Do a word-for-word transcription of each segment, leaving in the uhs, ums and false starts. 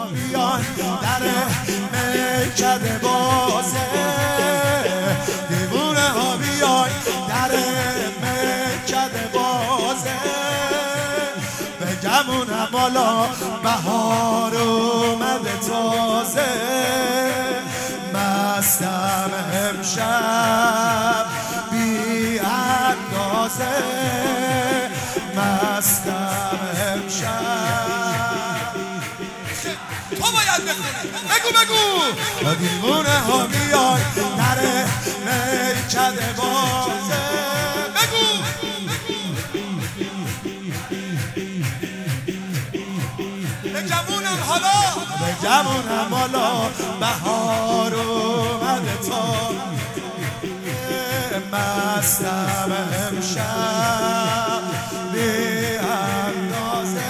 ها بیان در میکده بازه، دیوونه ها بیان در میکده بازه، بگمونم بالا بهار اومده تازه، مستم امشب بی اندازه، مستم امشب. تو باید بخونی، بگو بگو. دیوونه ها بیان در میکده بازه، بگو بگمونم حالا، بگمونم حالا بهار اومده تا، مستم امشب بی اندازه،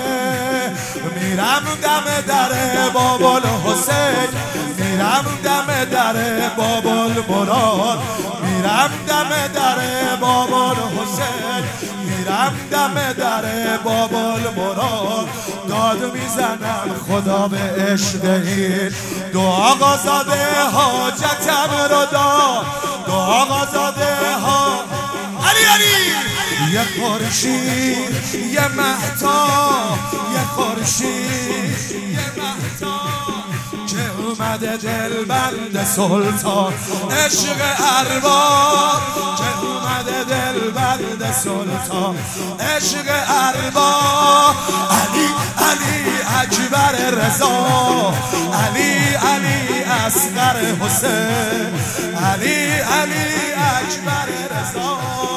میرم دم در بابل حسین، میرم دم در بابل مراد، میرم دم در بابل حسین، میرم دم در بابل مراد، داد میزنم خدا به عشق این دو آقا زاده حاجتم رو داد، دو آقا زاده ها علی علی، یه خورشید یه مهتاب، یه خورشید یه مهتاب که اومده دلبند سلطان عشق ارباب، که اومده دلبند سلطان عشق ارباب، علی علی اکبر رضا، علی علی اصغر حسین، علی علی اکبر رضا،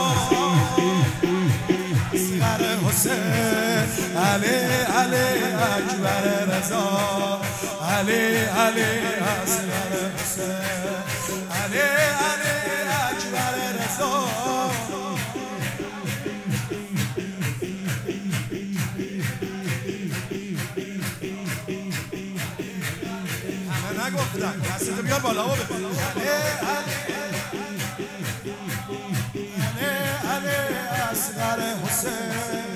اصغر حسین، علی علی اکبر رضا، علی علی اصغر حسین، علی علی اکبر رضا. همه نگفتن دستتو بیار بالا و ببین، علی علی علی اصغر حسین،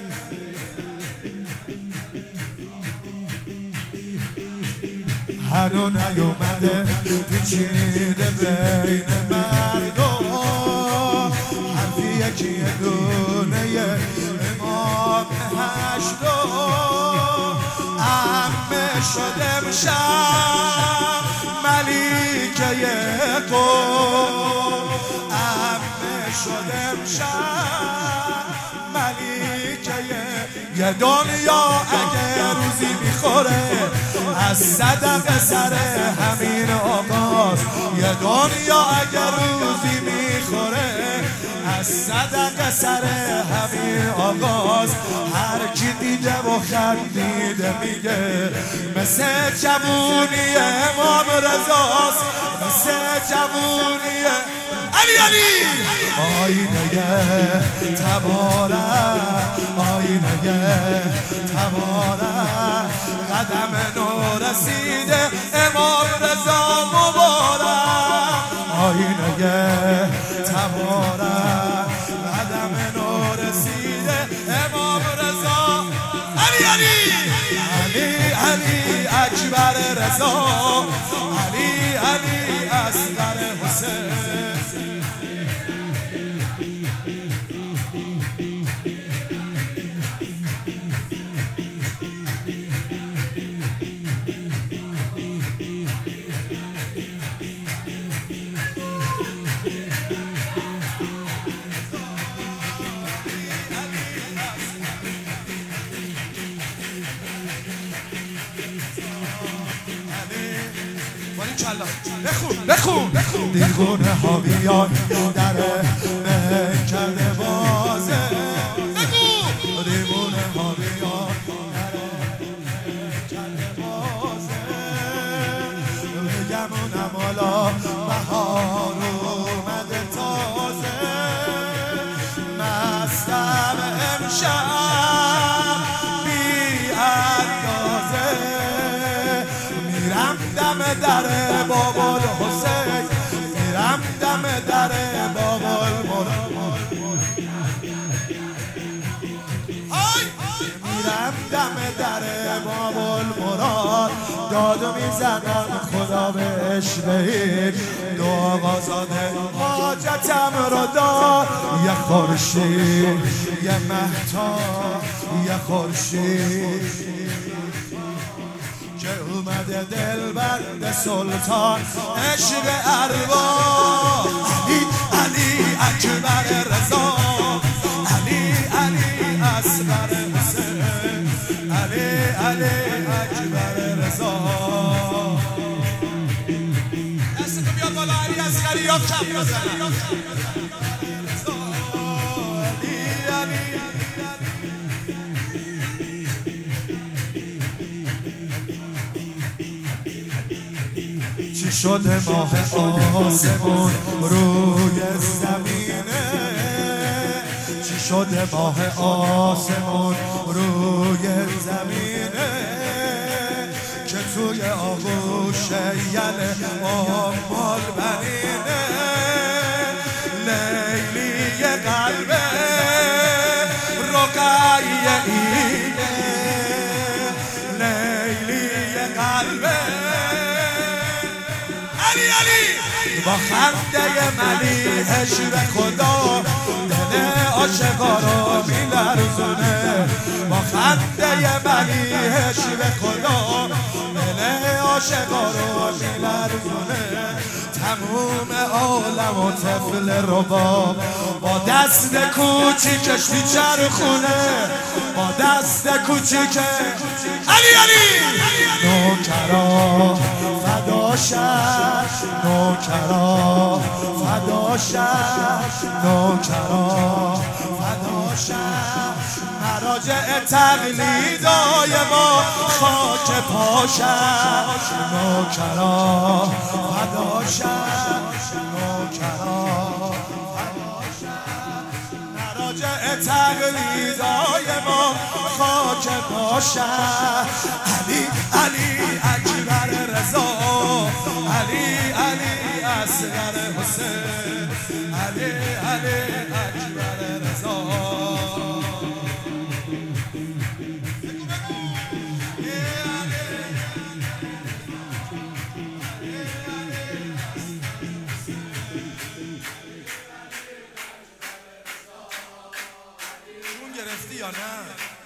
هنو نیومده پیچیده بین مردم، حرفی یکی دونه امام هشتم، عمه شد امشب ملیکه قوم، عمه شد امشب ملیکه یه دنیا اگه روزی میخوره از صدقه سر همین آغاز، یه دنیا اگر روزی میخوره از صدقه سر همین آغاز، هر کی دیده و خندیده میگه مثل جوونی امام رضاست، مثل جوونی علی علی. آینه تبارک، آینه تبارک، قدم نو رسیده امام رضا مبارک، آینه تبارک، قدم نو رسیده امام رضا، علی علی علی علی اکبر رضا، علی علی اصغر حسین. بخون بخون بخون. دیوونه ها بیان در میکده بازه، بگو. دیوونه ها بیان در میکده بازه، بگمونم حالا بهار اومده تازه، مستم امشب بی اندازه، میرم دم در بابل حسین، میرم دم در بابل مراد، میرم دم در بابل مراد، داد میزنم خدا بهش بهیر دو آقازاده حاجتم رو داد یه خورشید یه مهتاب یه خورشید که اومده دل بند سلطان عشق ارباب علی علی اکبر رضا علی علی اصغر حسین علی علی اکبر رضا دستتو بیاد بالا علی اصغری یا کم بزن علی علی چی شده ماه آسمون روی زمینه چی شده ماه آسمون روی زمینه که توی آغوش یل آمال بنینه لیلی قلبه رقیه اینه لیلی قلبه علی علی با خنده ملیحش به خدا دل عاشقا رو میلرزونه با خنده ملیحش به خدا دل عاشقا رو میلرزونه تموم عالم و طفل رباب با دست کوچیکش میچرخونه با دست کوچیک علی علی نوکرا فدا شد نوکرا فدا شد نوکرا فدا شد مراجع تقلیدای ما خاک پاشد نوکرا فدا شد نوکرا فدا شد مراجع تقلیدای ما خاک پاشد علی علی اکبر رضا علی علی اصغر حسین علی علی اکبر رضا گرفتی یا نه؟